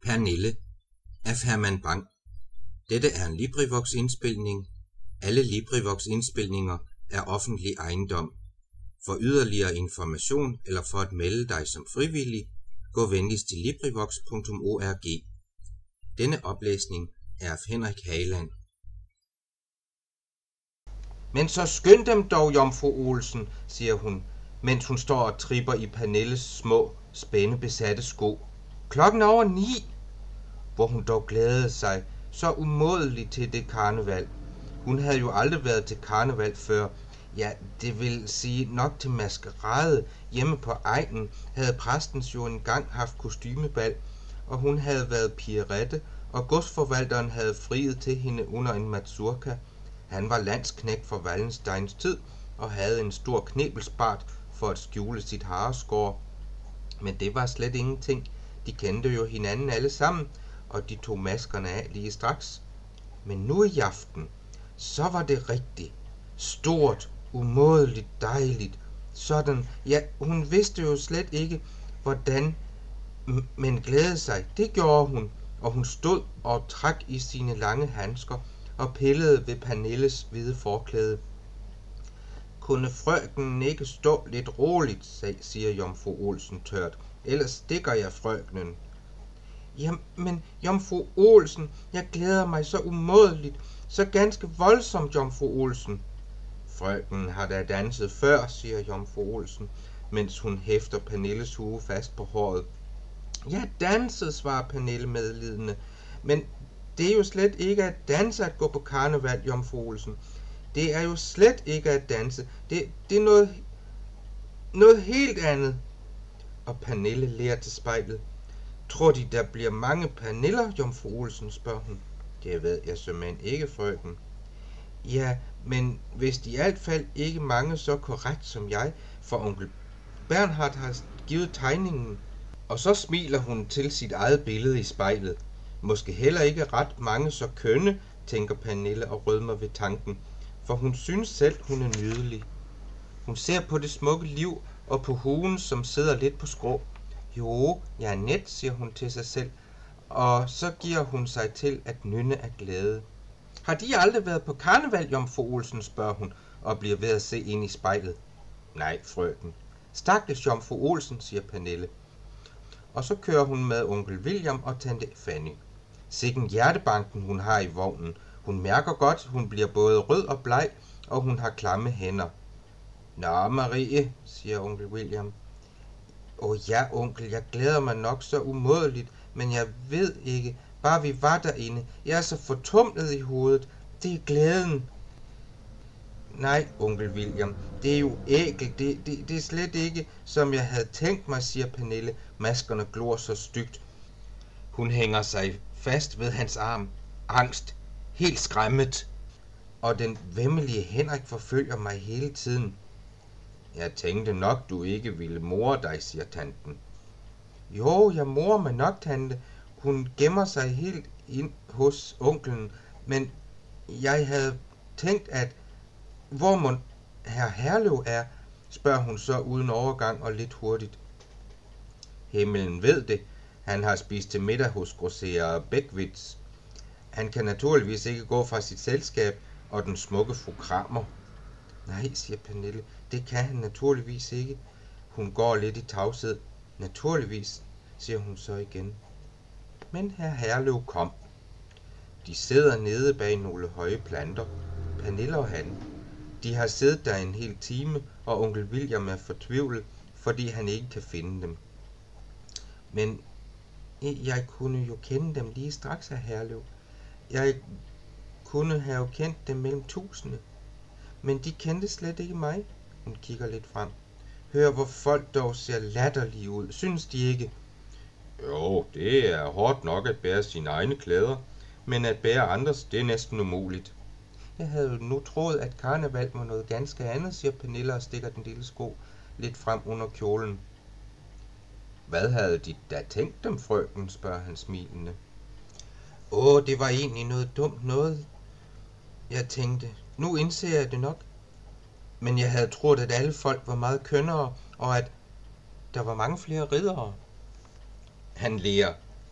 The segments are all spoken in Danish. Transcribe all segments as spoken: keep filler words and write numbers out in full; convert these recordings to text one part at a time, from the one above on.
Pernille af Herman Bang. Dette er en LibriVox-indspilning. Alle LibriVox-indspilninger er offentlig ejendom. For yderligere information eller for at melde dig som frivillig, gå venligst til LibriVox punktum org. Denne oplæsning er af Henrik Hageland. Men så skynd dem dog, Jomfru Olsen, siger hun, mens hun står og tripper i Pernilles små, spændebesatte sko. Klokken er over ni, hvor hun dog glædede sig så umådeligt til det karneval. Hun havde jo aldrig været til karneval før. Ja, det vil sige nok til maskerade. Hjemme på egnen havde præstens jo engang haft kostymebal, og hun havde været pigerette, og godsforvalteren havde friet til hende under en mazurka. Han var landsknægt for Wallensteins tid og havde en stor knebelsbart for at skjule sit hareskår. Men det var slet ingenting. De kendte jo hinanden alle sammen, og de tog maskerne af lige straks. Men nu i aften, så var det rigtigt. Stort, umådeligt dejligt. Sådan, ja, hun vidste jo slet ikke, hvordan, men glædede sig. Det gjorde hun, og hun stod og trak i sine lange handsker og pillede ved Pernilles hvide forklæde. Kunne frøkenen ikke stå lidt roligt, siger Jomfru Olsen tørt, ellers stikker jeg frøkenen. Jamen, Jomfru Olsen, jeg glæder mig så umådeligt, så ganske voldsomt, Jomfru Olsen. Frøken har da danset før, siger Jomfru Olsen, mens hun hæfter Pernilles hue fast på håret. Ja, danset, svarer Pernille medlidende, men det er jo slet ikke at danse at gå på karneval, Jomfru Olsen. Det er jo slet ikke at danse. Det, det er noget, noget helt andet. Og Pernille ler til spejlet. Tror de, der bliver mange Perniller, Jomfru Olsen, spørger hun. Det ved jeg simpelthen ikke, frøken. Ja, men hvis de i alt fald ikke mange så korrekt som jeg, for onkel Bernhard har givet tegningen. Og så smiler hun til sit eget billede i spejlet. Måske heller ikke ret mange så kønne, tænker Pernille og rødmer ved tanken, for hun synes selv, hun er nydelig. Hun ser på det smukke liv og på huen, som sidder lidt på skrå. Jo, jeg er net, siger hun til sig selv, og så giver hun sig til at nynne af glæde. Har de aldrig været på karneval, Jomfru Olsen, spørger hun, og bliver ved at se ind i spejlet. Nej, frøken. Stakkels Jomfru Olsen, siger Pernille. Og så kører hun med onkel William og tante Fanny. Sikken hjertebanken hun har i vognen. Hun mærker godt, hun bliver både rød og bleg, og hun har klamme hænder. Nå, Marie, siger onkel William. Åh ja, onkel, jeg glæder mig nok så umådeligt, men jeg ved ikke, bare vi var derinde. Jeg er så fortumlet i hovedet. Det er glæden. Nej, onkel William, det er jo ægelt. Det, det, det er slet ikke, som jeg havde tænkt mig, siger Pernille. Maskerne glor så stygt. Hun hænger sig fast ved hans arm. Angst. Helt skræmmet. Og den væmmelige Henrik forfølger mig hele tiden. Jeg tænkte nok, du ikke ville more dig, siger tanten. Jo, jeg morer mig nok, tante. Hun gemmer sig helt ind hos onkelen, men jeg havde tænkt, at hvor må herr Herlev er, spørger hun så uden overgang og lidt hurtigt. Himmelen ved det. Han har spist til middag hos grosserer Beckwitz. Han kan naturligvis ikke gå fra sit selskab og den smukke fru Kramer. Nej, siger Pernille, det kan han naturligvis ikke. Hun går lidt i tavshed. Naturligvis, siger hun så igen. Men herr Herlev kom. De sidder nede bag nogle høje planter, Pernille og han. De har siddet der en hel time, og onkel William er fortvivlet, fordi han ikke kan finde dem. Men jeg kunne jo kende dem lige straks, herr Herlev. Jeg kunne have kendt dem mellem tusinde. Men de kendte slet ikke mig. Hun kigger lidt frem. Hør, hvor folk dog ser latterlige ud. Synes de ikke? Jo, det er hårdt nok at bære sine egne klæder, men at bære andres, det er næsten umuligt. Jeg havde jo nu troet, at karneval var noget ganske andet, siger Pernille og stikker den lille sko lidt frem under kjolen. Hvad havde de da tænkt dem, frøken, spørger han smilende. Åh, det var egentlig noget dumt noget, jeg tænkte. Nu indser jeg det nok. Men jeg havde troet, at alle folk var meget kønnere, og at der var mange flere riddere. Han ler.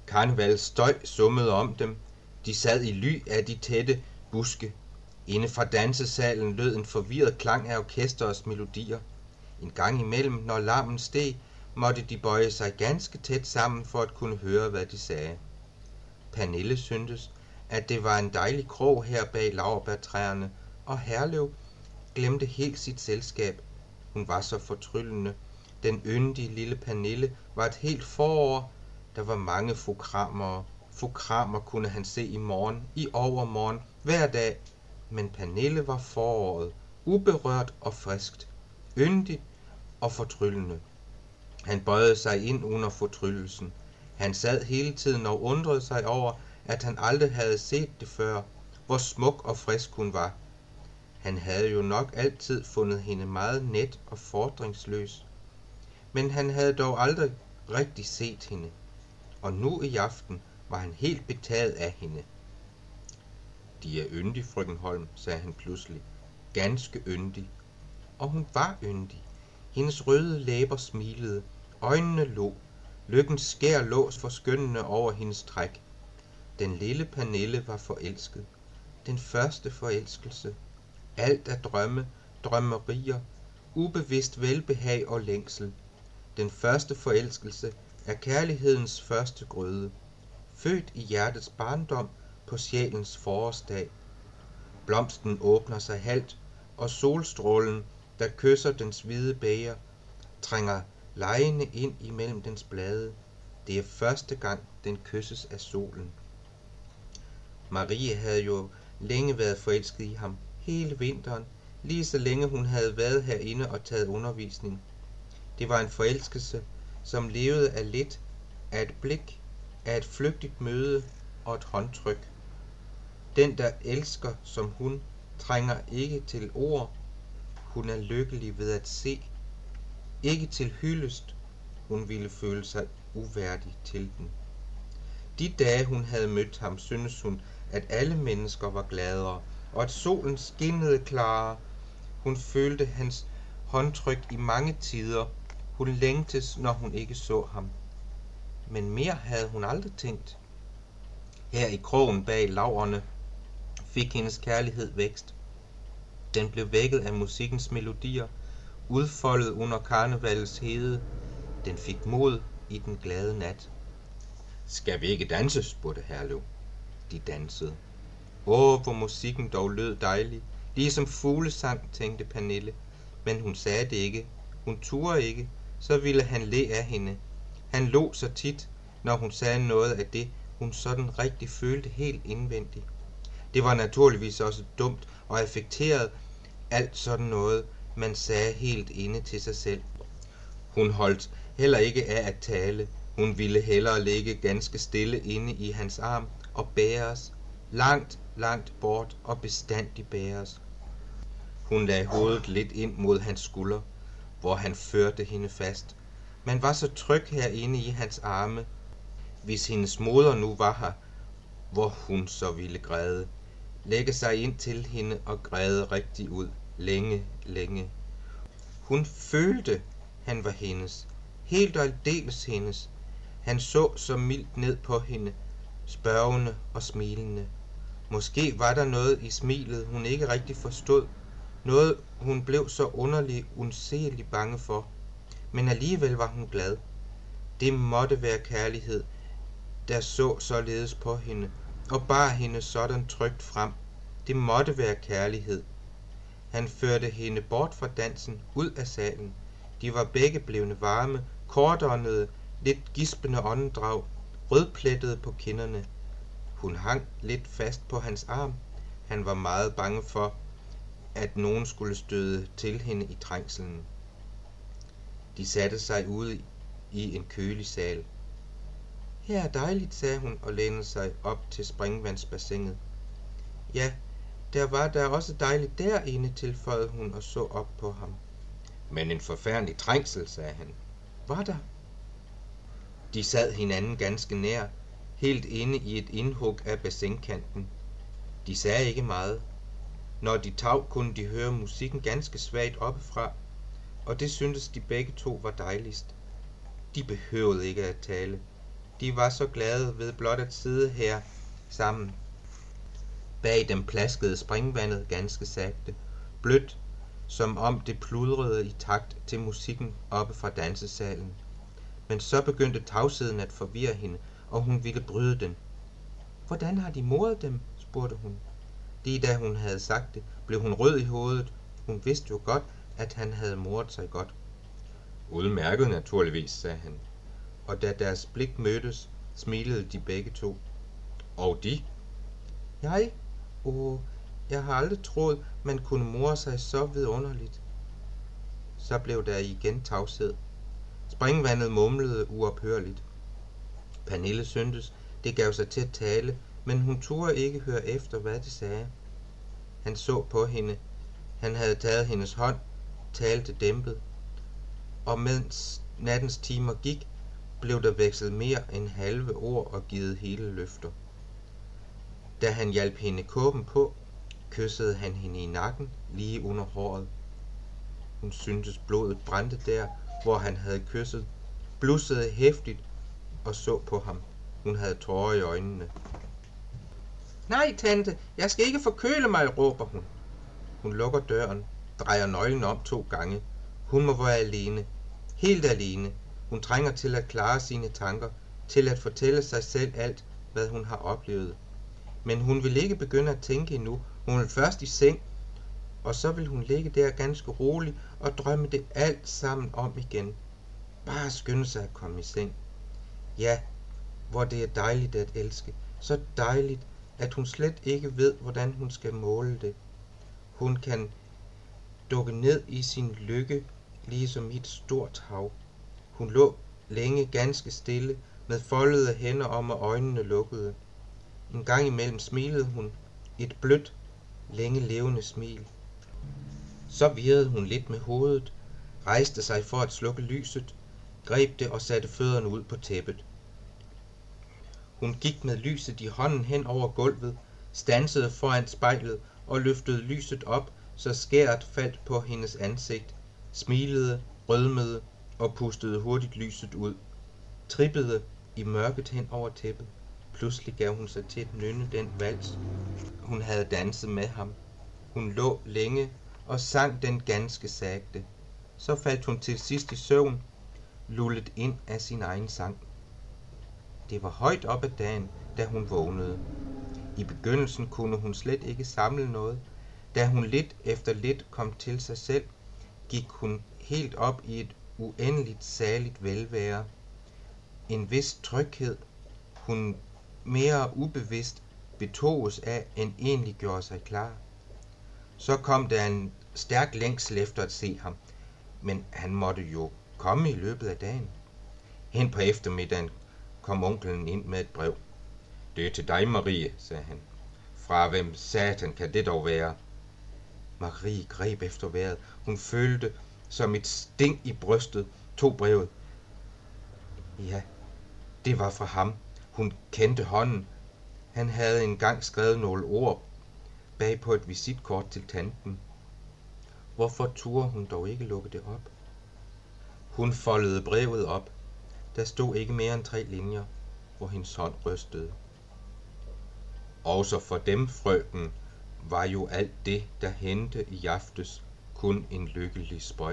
Karnevalets støj summede om dem. De sad i ly af de tætte buske. Inde fra dansesalen lød en forvirret klang af orkesterets melodier. En gang imellem, når larmen steg, måtte de bøje sig ganske tæt sammen for at kunne høre, hvad de sagde. Pernille syntes, at det var en dejlig krog her bag laurbærtræerne, og Herlev glemte helt sit selskab. Hun var så fortryllende. Den yndige lille Pernille var et helt forår. Der var mange fokramere. Fokramer kunne han se i morgen, i overmorgen, hver dag. Men Pernille var foråret, uberørt og friskt, yndig og fortryllende. Han bøjede sig ind under fortryllelsen. Han sad hele tiden og undrede sig over, at han aldrig havde set det før, hvor smuk og frisk hun var. Han havde jo nok altid fundet hende meget net og fordringsløs. Men han havde dog aldrig rigtig set hende, og nu i aften var han helt betaget af hende. De er yndig, frøken Holm, sagde han pludselig. Ganske yndig. Og hun var yndig. Hendes røde læber smilede, øjnene lå, lykkens skær lå forskønnende over hendes træk. Den lille Pernille var forelsket. Den første forelskelse. Alt er drømme, drømmerier, ubevidst velbehag og længsel. Den første forelskelse er kærlighedens første grøde, født i hjertets barndom på sjælens forårsdag. Blomsten åbner sig halvt, og solstrålen, der kysser dens hvide bæger, trænger legende ind imellem dens blade. Det er første gang, den kysses af solen. Marie havde jo længe været forelsket i ham, hele vinteren, lige så længe hun havde været herinde og taget undervisning. Det var en forelskelse, som levede af lidt, af et blik, af et flygtigt møde og et håndtryk. Den, der elsker som hun, trænger ikke til ord. Hun er lykkelig ved at se. Ikke til hyldest. Hun ville føle sig uværdig til den. De dage, hun havde mødt ham, syntes hun, at alle mennesker var gladere, og at solen skinnede klarere. Hun følte hans håndtryk i mange tider. Hun længtes, når hun ikke så ham. Men mere havde hun aldrig tænkt. Her i krogen bag laurerne fik hendes kærlighed vækst. Den blev vækket af musikkens melodier, udfoldet under karnevalets hede. Den fik mod i den glade nat. Skal vi ikke danse, spurgte Herlev. De dansede. Åh, hvor musikken dog lød dejlig, ligesom fuglesang, tænkte Pernille. Men hun sagde det ikke. Hun turde ikke, så ville han le af hende. Han lå så tit, når hun sagde noget af det, hun sådan rigtig følte helt indvendigt. Det var naturligvis også dumt og affekteret, alt sådan noget, man sagde helt inde til sig selv. Hun holdt heller ikke af at tale. Hun ville hellere ligge ganske stille inde i hans arm og bæres, langt, langt bort og bestandigt bæres. Hun lagde hovedet lidt ind mod hans skulder, hvor han førte hende fast. Man var så tryg herinde i hans arme. Hvis hendes moder nu var her, hvor hun så ville græde, lægge sig ind til hende og græde rigtig ud, længe, længe. Hun følte, han var hendes, helt og aldeles hendes. Han så så mildt ned på hende, spørgende og smilende. Måske var der noget i smilet, hun ikke rigtig forstod, noget hun blev så underligt, undseeligt bange for. Men alligevel var hun glad. Det måtte være kærlighed, der så således på hende, og bar hende sådan trygt frem. Det måtte være kærlighed. Han førte hende bort fra dansen, ud af salen. De var begge blevne varme, kortåndede, lidt gispende åndedrag, rødplettede på kinderne. Hun hang lidt fast på hans arm. Han var meget bange for, at nogen skulle støde til hende i trængslen. De satte sig ude i en kølig sal. Her er dejligt, sagde hun og lænede sig op til springvandsbassinet. Ja, der var der også dejligt derinde, tilføjede hun og så op på ham. Men en forfærdelig trængsel, sagde han. Var der? De sad hinanden ganske nær, helt inde i et indhug af bassinkanten. De sagde ikke meget. Når de tav, kunne de høre musikken ganske svagt oppefra, og det syntes de begge to var dejligst. De behøvede ikke at tale. De var så glade ved blot at sidde her sammen. Bag dem plaskede springvandet ganske sagte, blødt, som om det pludrede i takt til musikken oppe fra dansesalen. Men så begyndte tavsheden at forvirre hende, og hun ville bryde den. Hvordan har de mordet dem? Spurgte hun. Lige da hun havde sagt det, blev hun rød i hovedet. Hun vidste jo godt, at han havde mordet sig godt. Udmærket naturligvis, sagde han. Og da deres blik mødtes, smilede de begge to. Og de? Jeg? Åh, jeg har aldrig troet, man kunne more sig så vidunderligt. Så blev der igen tavshed. Springvandet mumlede uophørligt. Pernille syntes, det gav sig til at tale, men hun turde ikke høre efter, hvad det sagde. Han så på hende. Han havde taget hendes hånd, talte dæmpet. Og mens nattens timer gik, blev der vekslet mere end halve ord og givet hele løfter. Da han hjalp hende kåben på, kyssede han hende i nakken, lige under håret. Hun syntes blodet brændte der, hvor han havde kysset, blussede hæftigt og så på ham. Hun havde tårer i øjnene. Nej, tante, jeg skal ikke forkøle mig, råber hun. Hun lukker døren, drejer nøglen om to gange. Hun må være alene, helt alene. Hun trænger til at klare sine tanker, til at fortælle sig selv alt, hvad hun har oplevet. Men hun vil ikke begynde at tænke endnu. Hun vil først i seng, og så vil hun ligge der ganske rolig og drømme det alt sammen om igen. Bare skynde sig at komme i seng. Ja, hvor det er dejligt at elske. Så dejligt, at hun slet ikke ved, hvordan hun skal måle det. Hun kan dukke ned i sin lykke, ligesom i et stort hav. Hun lå længe ganske stille, med foldede hænder om og øjnene lukkede. En gang imellem smilede hun, et blødt, længe levende smil. Så virrede hun lidt med hovedet, rejste sig for at slukke lyset, greb det og satte fødderne ud på tæppet. Hun gik med lyset i hånden hen over gulvet, stansede foran spejlet og løftede lyset op, så skæret faldt på hendes ansigt, smilede, rødmede og pustede hurtigt lyset ud, trippede i mørket hen over tæppet. Pludselig gav hun sig til at nynne den vals, hun havde danset med ham. Hun lå længe og sang den ganske sagte. Så faldt hun til sidst i søvn, lullet ind af sin egen sang. Det var højt op ad dagen, da hun vågnede. I begyndelsen kunne hun slet ikke samle noget. Da hun lidt efter lidt kom til sig selv, gik hun helt op i et uendeligt saligt velvære. En vis tryghed, hun mere ubevidst betoges af, end egentlig gjorde sig klar. Så kom der en stærk længsel efter at se ham, men han måtte jo komme i løbet af dagen. Hen på eftermiddagen kom onkelen ind med et brev. Det er til dig, Marie, sagde han. Fra hvem satan kan det dog være? Marie greb efter vejret. Hun følte som et sting i brystet, tog brevet. Ja, det var fra ham. Hun kendte hånden. Han havde engang skrevet nogle ord bag på et visitkort til tanten. Hvorfor turde hun dog ikke lukke det op? Hun foldede brevet op. Der stod ikke mere end tre linjer, hvor hendes hånd rystede. Også for dem, frøken, var jo alt det, der hente i aftes, kun en lykkelig spøg.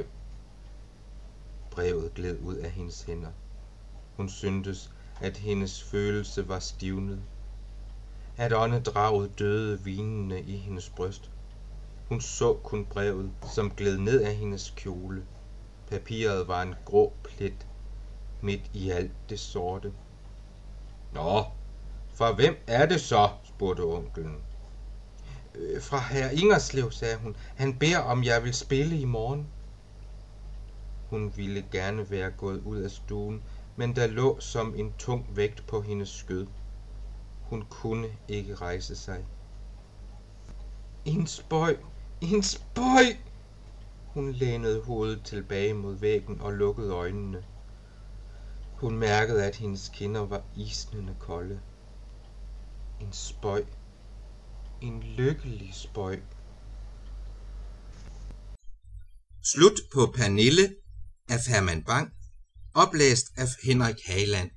Brevet gled ud af hendes hænder. Hun syntes, at hendes følelse var stivnet, at åndedraget døde vinende i hendes bryst. Hun så kun brevet, som gled ned af hendes kjole. Papiret var en grå plet midt i alt det sorte. Nå, fra hvem er det så? Spurgte onkelen. Øh, fra herr Ingerslev, sagde hun. Han beder, om jeg vil spille i morgen. Hun ville gerne være gået ud af stuen, men der lå som en tung vægt på hendes skød. Hun kunne ikke rejse sig. En spøg, en spøg! Hun lænede hovedet tilbage mod væggen og lukkede øjnene. Hun mærkede, at hendes kinder var isnende kolde. En spøg. En lykkelig spøg. Slut på Pernille af Herman Bang, oplæst af Henrik Hageland.